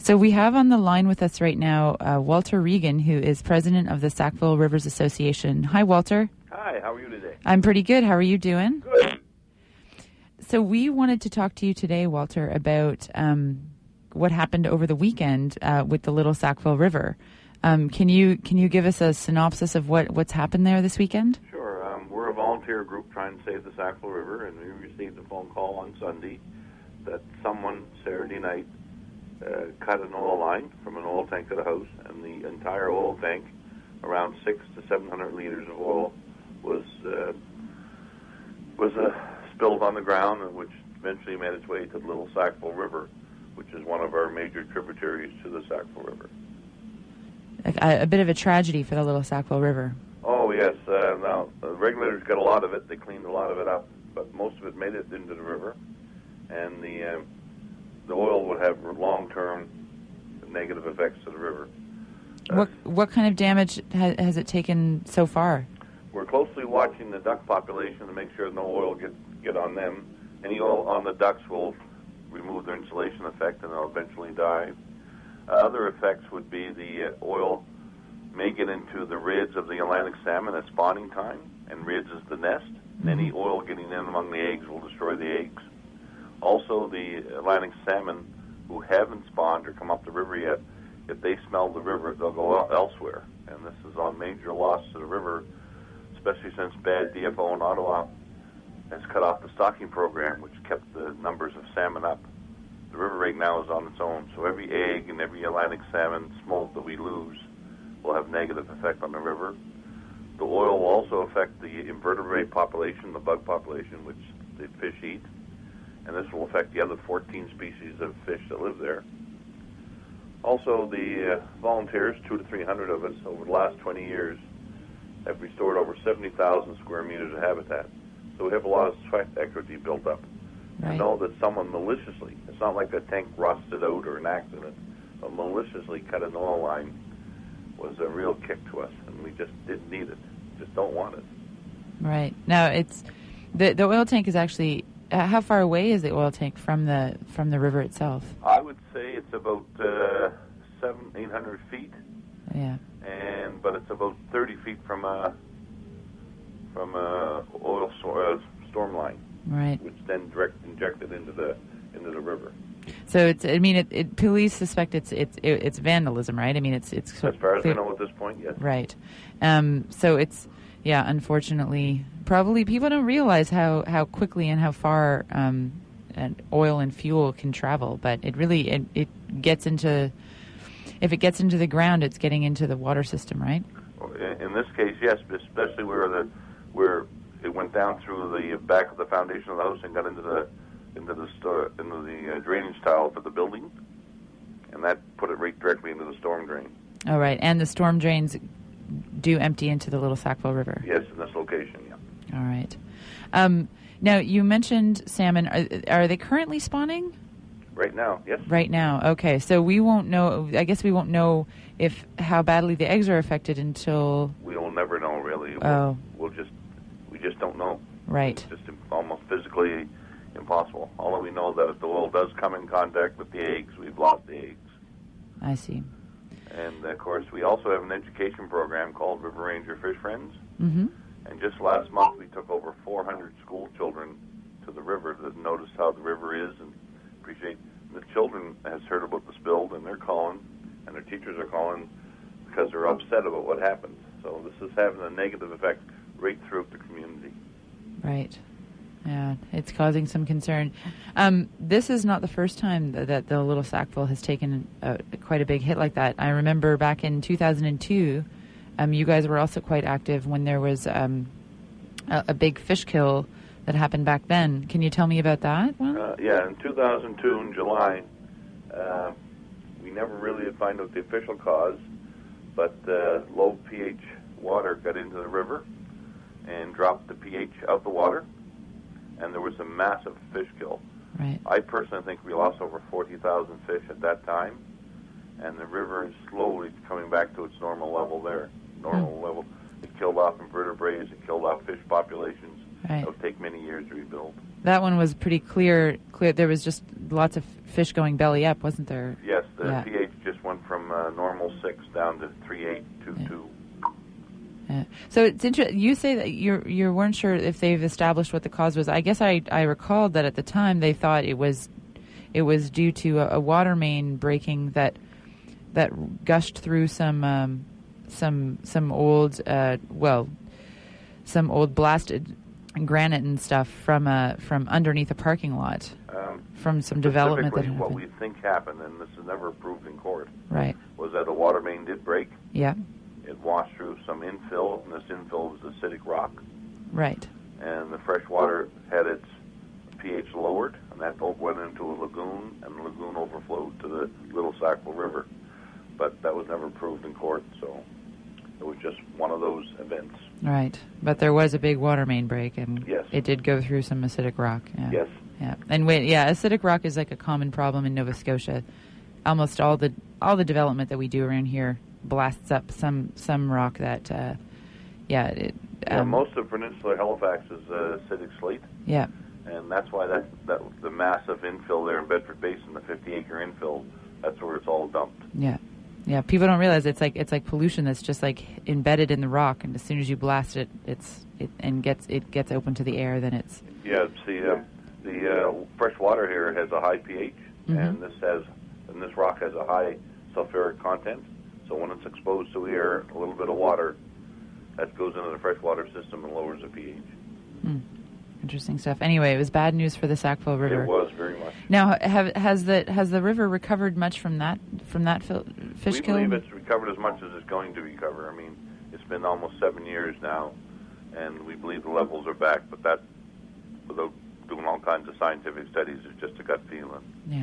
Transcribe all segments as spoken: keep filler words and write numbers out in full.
So we have on the line with us right now uh, Walter Regan, who is president of the Sackville Rivers Association. Hi, Walter. Hi, how are you today? I'm pretty good. How are you doing? Good. So we wanted to talk to you today, Walter, about um, what happened over the weekend uh, with the Little Sackville River. Um, can you can you give us a synopsis of what, what's happened there this weekend? Sure. Um, we're a volunteer group trying to save the Sackville River, and we received a phone call on Sunday that someone Saturday night uh, cut an oil line from an oil tank to the house, and the entire oil tank, around six to seven hundred liters of oil, was uh, was uh, spilled on the ground, and which eventually made its way to the Little Sackville River, which is one of our major tributaries to the Sackville River. A, a bit of a tragedy for the Little Sackville River. Oh, yes. Uh, now, the regulators got a lot of it. They cleaned a lot of it up, but most of it made it into the river, and the uh, the oil would have long-term negative effects to the river. Uh, What what kind of damage ha- has it taken so far? We're closely watching the duck population to make sure no oil get get on them. Any oil on the ducks will remove their insulation effect, and they'll eventually die. Uh, other effects would be the uh, oil may get into the rids of the Atlantic salmon at spawning time, and rids is the nest. Mm-hmm. Any oil getting in among the eggs will destroy the eggs. Also, the Atlantic salmon who haven't spawned or come up the river yet, if they smell the river, they'll go el- elsewhere. And this is on major loss to the river, especially since bad D F O in Ottawa has cut off the stocking program, which kept the numbers of salmon up. The river right now is on its own, so every egg and every Atlantic salmon smolt that we lose will have negative effect on the river. The oil will also affect the invertebrate population, the bug population, which the fish eat, and this will affect the other fourteen species of fish that live there. Also, the uh, volunteers, two to three hundred of us, over the last twenty years, have restored over seventy thousand square meters of habitat. So we have a lot of sweat equity built up. Right. I know that someone maliciously, it's not like the tank rusted out or an accident, but maliciously cut an oil line was a real kick to us, and we just didn't need it, just don't want it. Right. Now, it's the the oil tank is actually, uh, how far away is the oil tank from the from the river itself? I would say it's about uh, seven, eight hundred feet. Yeah. And but it's about thirty feet from a from a oil stor- uh, storm line. Right. Which then direct injected into the into the river. So it's. I mean, it, it, police suspect it's it's it's vandalism, right? I mean, it's it's. As far as I know at this point, yes. Right. Um, so it's yeah. Unfortunately, probably people don't realize how, how quickly and how far um, and oil and fuel can travel. But it really it, it gets into. If it gets into the ground, it's getting into the water system, right? In this case, yes, especially where the where it went down through the back of the foundation of the house and got into the into the store, into the uh, drainage tile for the building, and that put it right directly into the storm drain. Oh, right, and the storm drains do empty into the Little Sackville River. Yes, in this location, yeah. All right. Um, now you mentioned salmon. Are, are they currently spawning? Right now, yes. Right now, okay. So we won't know. I guess we won't know if how badly the eggs are affected until. We will never know, really. We'll, oh. We'll just we just don't know. Right. It's just almost physically impossible. Although we know that if the oil does come in contact with the eggs, we've lost the eggs. I see. And of course, we also have an education program called River Ranger Fish Friends. Mm-hmm. And just last month, we took over four hundred school children to the river to notice how the river is and appreciate. The children has heard about the spill, and they're calling, and their teachers are calling because they're upset about what happened. So this is having a negative effect right throughout the community. Right. Yeah, it's causing some concern. Um, this is not the first time that, that the Little Sackville has taken a, quite a big hit like that. I remember back in two thousand two, um, you guys were also quite active when there was um, a, a big fish kill that happened back then. Can you tell me about that one? Uh, yeah, in two thousand two, in July, uh, we never really did find out the official cause, but uh, low pH water got into the river and dropped the pH out the water, and there was a massive fish kill. Right. I personally think we lost over forty thousand fish at that time, and the river is slowly coming back to its normal level there. Normal hmm. level. It killed off invertebrates, it killed off fish populations. Right. It'll take many years to rebuild. That one was pretty clear. Clear. There was just lots of fish going belly up, wasn't there? Yes, the yeah. pH just went from uh, normal six down to three eight two two. Yeah. So it's interesting. You say that you you weren't sure if they've established what the cause was. I guess I I recalled that at the time they thought it was it was due to a, a water main breaking that that gushed through some um, some some old uh, well some old blasted granite and stuff from uh, from underneath a parking lot. Um, from some development that happened. What we think happened, and this is never proved in court, right, was that a water main did break. Yeah. It washed through some infill, and this infill was acidic rock. Right. And the fresh water had its pH lowered, and that went into a lagoon, and the lagoon overflowed to the Little Sackville River. But that was never proved in court, so it was just one of those events. Right. But there was a big water main break, and yes. it did go through some acidic rock. Yeah. Yes. Yeah. And wait, yeah, acidic rock is like a common problem in Nova Scotia. Almost all the all the development that we do around here blasts up some some rock that, uh, yeah. It, um, yeah, most of Peninsula Halifax is uh, acidic slate. Yeah. And that's why that, that the massive infill there in Bedford Basin, the fifty acre infill, that's where it's all dumped. Yeah. Yeah, people don't realize it's like it's like pollution that's just like embedded in the rock, and as soon as you blast it, it's it and gets it gets open to the air, then it's yeah. See, uh, the uh, fresh water here has a high pH, mm-hmm. and this has and this rock has a high sulfuric content. So when it's exposed to air, a little bit of water that goes into the freshwater system and lowers the pH. Mm. Interesting stuff. Anyway, it was bad news for the Sackville River. It was very much. Now, have, has the has the river recovered much from that from that fil- fish we kill? We believe it's recovered as much as it's going to recover. I mean, it's been almost seven years now, and we believe the levels are back. But that, without doing all kinds of scientific studies, is just a gut feeling. Yeah.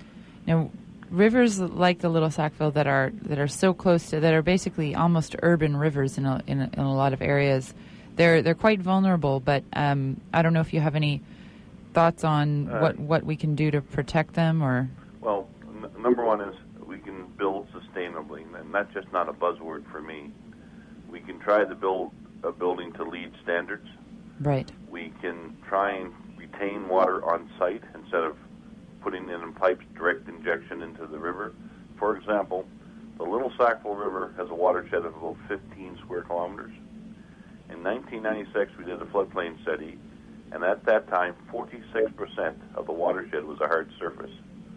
Now, rivers like the Little Sackville that are that are so close to that are basically almost urban rivers in a, in a, in a lot of areas. They're they're quite vulnerable, but um, I don't know if you have any thoughts on uh, what, what we can do to protect them, or. Well, n- number one is we can build sustainably, and that's just not a buzzword for me. We can try to build a building to LEED standards. Right. We can try and retain water on site instead of putting it in pipes, direct injection into the river. For example, the Little Sackville River has a watershed of about fifteen square kilometers. In nineteen ninety-six, we did a floodplain study, and at that time, forty-six percent of the watershed was a hard surface.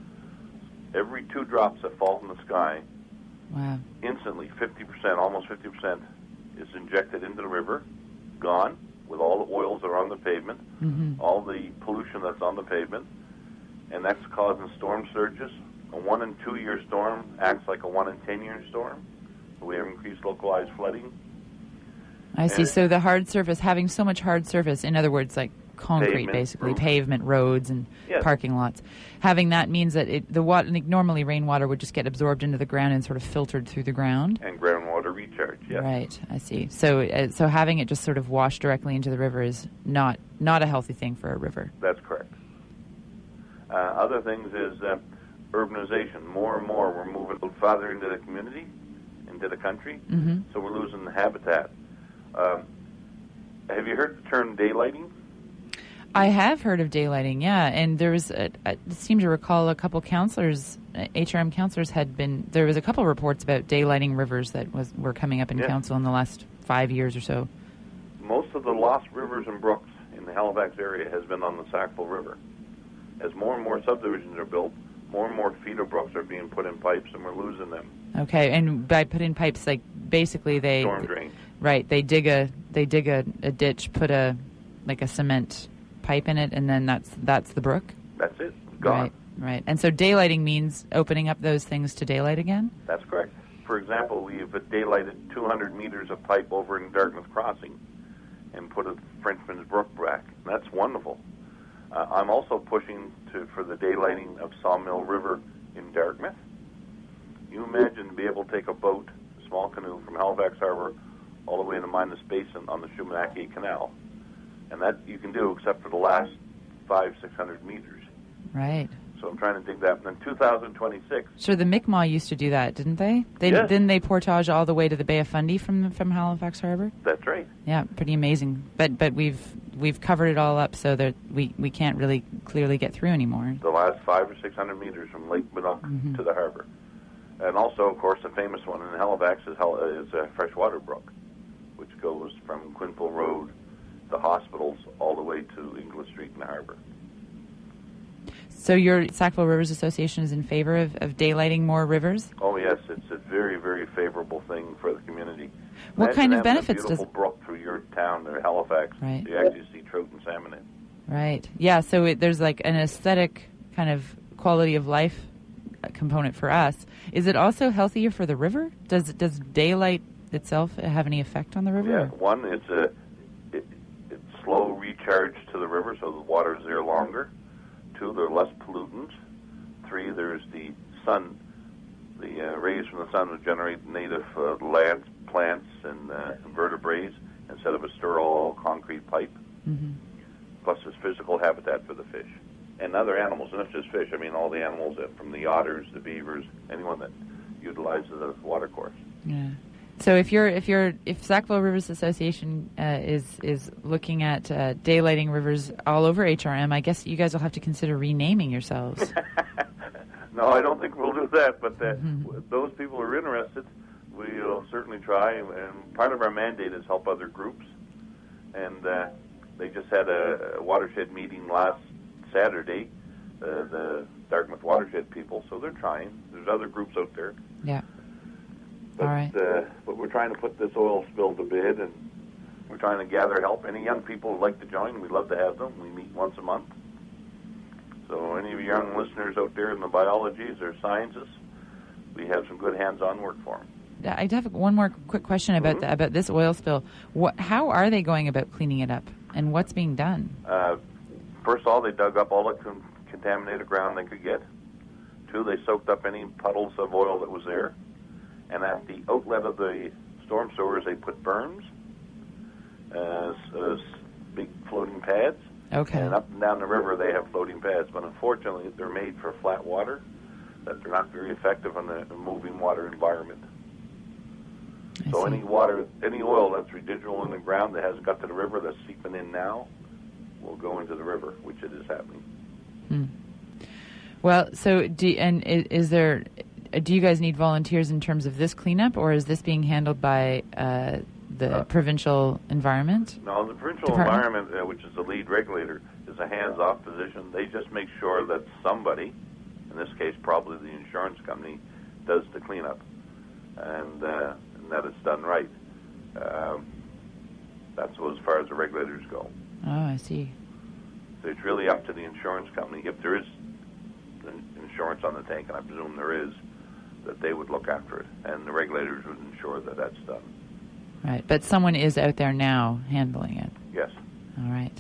Every two drops that fall from the sky, wow. instantly fifty percent, almost fifty percent, is injected into the river, gone, with all the oils that are on the pavement, mm-hmm. all the pollution that's on the pavement, and that's causing storm surges. A one in two year storm acts like a one in ten year storm. So we have increased localized flooding. I see. So the hard surface, having so much hard surface, in other words, like concrete, pavement, basically, roof. pavement, roads, and yes. parking lots. Having that means that it, the water, like normally rainwater would just get absorbed into the ground and sort of filtered through the ground. And groundwater recharge, yes. Right, I see. So uh, so having it just sort of wash directly into the river is not, not a healthy thing for a river. That's correct. Uh, other things is uh, urbanization. More and more we're moving a little farther into the community, into the country, mm-hmm. so we're losing the habitat. Um, have you heard the term daylighting? I have heard of daylighting, yeah. And there was, a, I seem to recall a couple councillors, H R M councillors had been, there was a couple reports about daylighting rivers that was were coming up in yeah. council in the last five years or so. Most of the lost rivers and brooks in the Halifax area has been on the Sackville River. As more and more subdivisions are built, more and more feeder brooks are being put in pipes, and we're losing them. Okay, and by put in pipes, like basically they storm drains. Right, they dig a they dig a, a ditch, put a like a cement pipe in it, and then that's that's the brook. That's it. Gone. Right, right. And so daylighting means opening up those things to daylight again. That's correct. For example, we've daylighted two hundred meters of pipe over in Dartmouth Crossing, and put a Frenchman's Brook back. That's wonderful. Uh, I'm also pushing to for the daylighting of Sawmill River in Dartmouth. You imagine to be able to take a boat, a small canoe, from Halifax Harbor all the way into Minas Basin on the Shumanaki Canal, and that you can do except for the last five, six hundred meters. Right. So I'm trying to dig that. And then two thousand twenty-six. Sure, the Mi'kmaq used to do that, didn't they? They yes. Didn't they portage all the way to the Bay of Fundy from from Halifax Harbor? That's right. Yeah, pretty amazing. But but we've we've covered it all up so that we, we can't really clearly get through anymore. The last five or six hundred meters from Lake Minnook mm-hmm. to the harbor. And also, of course, the famous one in Halifax is, Hel- is uh, Freshwater Brook, which goes from Quinpool Road, the hospitals, all the way to English Street in the harbor. So your Sackville Rivers Association is in favor of, of daylighting more rivers? Oh, yes. It's a very, very favorable thing for the community. What Imagine kind of having benefits a beautiful does... brook through your town, or Halifax. Right. You actually see trout and salmon in. Right. Yeah, so it, there's like an aesthetic kind of quality of life component for us. Is it also healthier for the river? Does does daylight itself have any effect on the river? Yeah. One, it's a it, it's slow recharge to the river, so the water's there longer. Two, there are less pollutants. Three, there's the sun. The uh, rays from the sun would generate native uh, lands, plants, and uh, vertebrates instead of a sterile concrete pipe. Mm-hmm. Plus, there's physical habitat for the fish and other animals, not just fish. I mean, all the animals, that, from the otters, the beavers, anyone that utilizes the watercourse. Yeah. So if you're if you're if Sackville Rivers Association uh, is is looking at uh, daylighting rivers all over H R M, I guess you guys will have to consider renaming yourselves. No, I don't think we'll do that. But uh, mm-hmm. those people who are interested, we'll certainly try. And part of our mandate is help other groups. And uh, they just had a, a watershed meeting last Saturday, uh, the Dartmouth watershed people. So they're trying. There's other groups out there. Yeah. But, all right. Uh, but we're trying to put this oil spill to bed, and we're trying to gather help. Any young people who'd like to join, we'd love to have them. We meet once a month. So any of you young listeners out there in the biologies or sciences, we have some good hands-on work for them. I have one more quick question about mm-hmm. the, about this oil spill. What, how are they going about cleaning it up, and what's being done? Uh, first of all, they dug up all the con- contaminated ground they could get. Two, they soaked up any puddles of oil that was there. And at the outlet of the storm sewers, they put berms, uh, uh, big floating pads. Okay. And up and down the river, they have floating pads. But unfortunately, they're made for flat water, that they're not very effective on the moving water environment. I so see. any water, any oil that's residual in the ground that hasn't got to the river, that's seeping in now, will go into the river, which it is happening. Hmm. Well, so do and is, is there? Do you guys need volunteers in terms of this cleanup, or is this being handled by uh, the uh, provincial environment? No, the provincial department? environment, uh, which is the lead regulator, is a hands-off position. They just make sure that somebody, in this case probably the insurance company, does the cleanup, and, uh, and that it's done right. Um, that's as far as the regulators go. Oh, I see. So it's really up to the insurance company, if there is insurance on the tank, and I presume there is, that they would look after it, and the regulators would ensure that that's done. Right, but someone is out there now handling it. Yes. All right.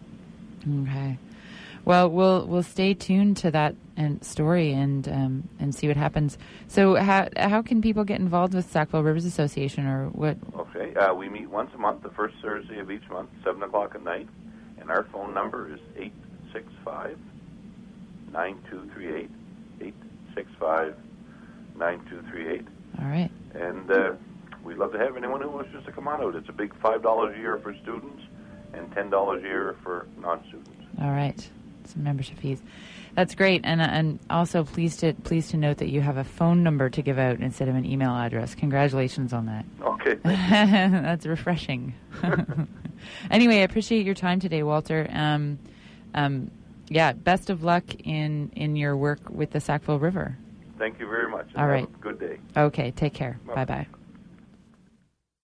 Okay. Well, we'll we'll stay tuned to that and story and um, and see what happens. So, how how can people get involved with Sackville Rivers Association, or what? Okay, uh, we meet once a month, the first Thursday of each month, seven o'clock at night, and our phone number is eight six five nine two three eight eight six five nine two three eight. All right. And uh, we'd love to have anyone who wishes to come on out. It's a big five dollars a year for students and ten dollars a year for non-students. All right. Some membership fees. That's great. And and also pleased to pleased to note that you have a phone number to give out instead of an email address. Congratulations on that. Okay. That's refreshing. Anyway, I appreciate your time today, Walter. Um, um, yeah, best of luck in, in your work with the Sackville River. Thank you very much. All right. Have a good day. Okay, take care. Bye-bye.